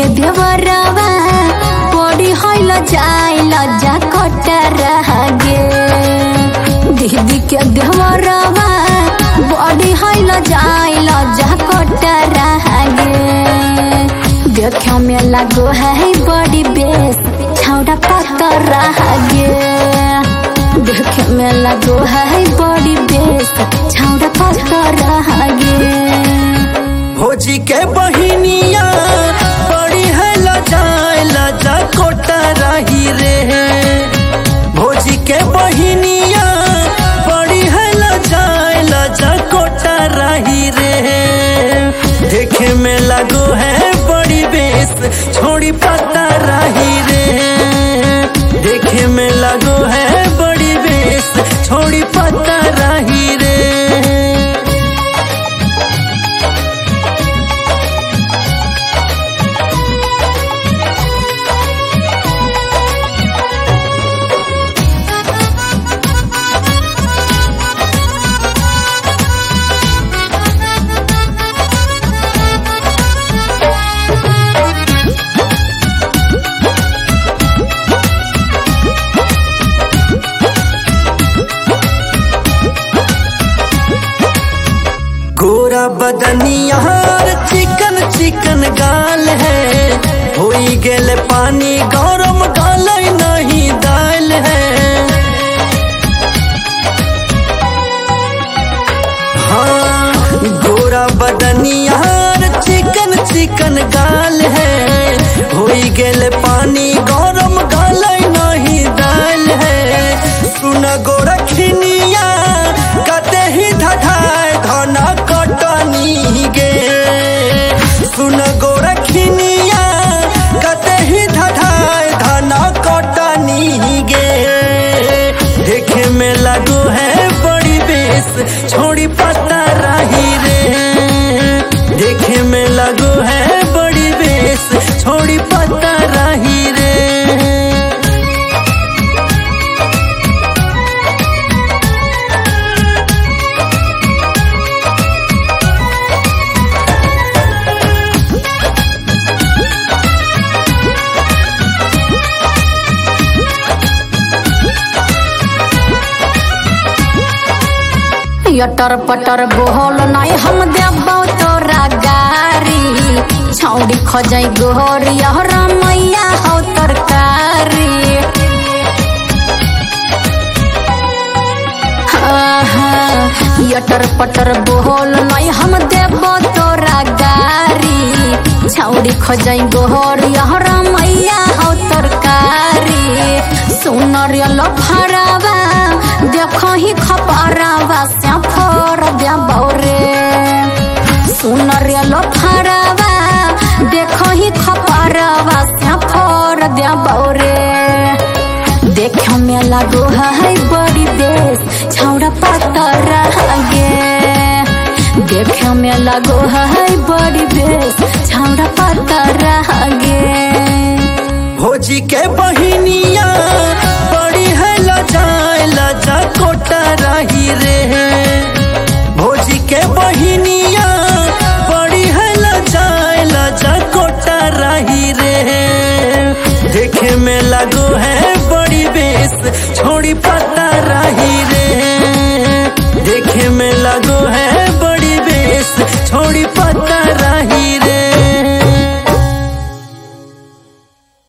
के देवरवा बड़ी होइल जाइल जा कटरा गे। दीदी के देवरवा बड़ी होइल जाइल जा कटरा गे। देखे में लगो है बड़ी बेस छौड़ा पतरा गे। देखे में लगो है बड़ी बेस छौड़ा पतरा गे। भौजी के बहिनिया बड़ी है लजा कोटा रही रे। भौजी के बहिनिया बड़ी है लजा कोटा रही रे। देखे में लगो है बड़ी बेस छोड़ी पता रही रे। देखे में लगो है बड़ी बेस छोड़ी पता रही रे। गोरा बदनिया चिकन चिकन गाल है। होई गेल पानी गरम गाल नहीं दाल है। हाँ गोरा बदनिया चिकन चिकन गाल है। होई गेल पानी गरम गाल नहीं दाल है। सुन गोरा खिनिया कते ही धधाए धना कटनी गे। सुन गोरखिनिया कते ही धधाए धना कटनी गे। देखे में लगो है बड़ी बेस छोड़ी पता रही रे। देखे में लगो है बड़ी बेस छोड़ी पता रही रे। यटर पटर बोहल नहीं हम देबो तोरा गारी। छौड़ी खजाई गोहरिया रमैया हो तरकारी। यटर पटर बोहल नहीं हम देबो तोरा गारी। छौड़ी खजाई गोहरिया रमैया हो तरकारी। सुनर लफड़ावा देखो ही खपरावा से फोर देबो रे। सुनर लफड़ावा देखो ही खपरावा से फोर देबो रे। देखे में लगो है बड़ी बेस छौड़ा पतरा गे। देखे में लगो है बड़ी बेस छौड़ा पतरा गे। भौजी के बहिनिया बड़ी है लजा कोटा रही रे। भौजी के बहिनिया बड़ी है लजा कोटा रही रे। देखे में लगो है बड़ी बेस छोड़ी पता